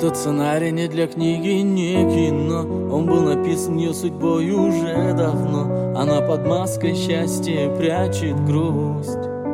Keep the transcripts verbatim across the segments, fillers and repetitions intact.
Этот сценарий не для книги, не кино. Он был написан ее судьбой уже давно. Она под маской счастья прячет грусть.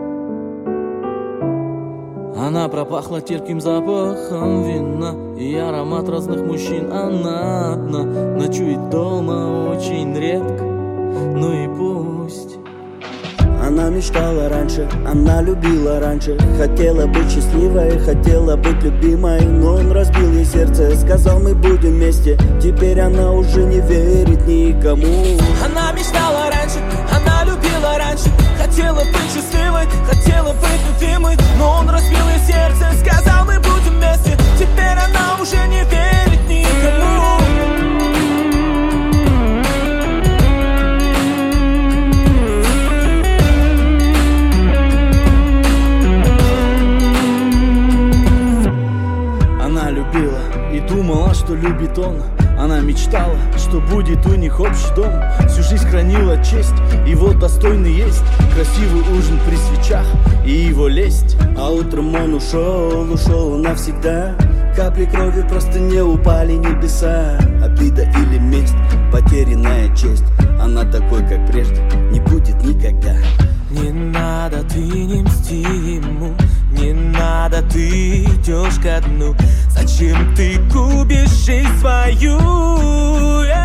Она пропахла терпким запахом вина и аромат разных мужчин. Она одна, ночует дома очень редко. Ну и пусть. Она мечтала раньше, она любила раньше. Хотела быть счастливой, хотела быть любимой. Но он разбил ей сердце, сказал, мы будем вместе. Теперь она уже не верит никому. Она мечтала раньше, она любила раньше. Хотела быть счастливой, хотела быть любимой. Но он разбил ей сердце, сказал, мы будем вместе. Теперь она уже не верит никому. И думала, что любит он. Она мечтала, что будет у них общий дом. Всю жизнь хранила честь, и вот достойный есть красивый ужин при свечах и его лесть. А утром он ушел, ушел навсегда. Капли крови просто не упали небеса. Обида или месть, потерянная честь. Она такой, как прежде, не будет никогда. Не надо, ты не мсти ему. Не надо, ты идешь ко дну. Зачем ты губишь жизнь свою?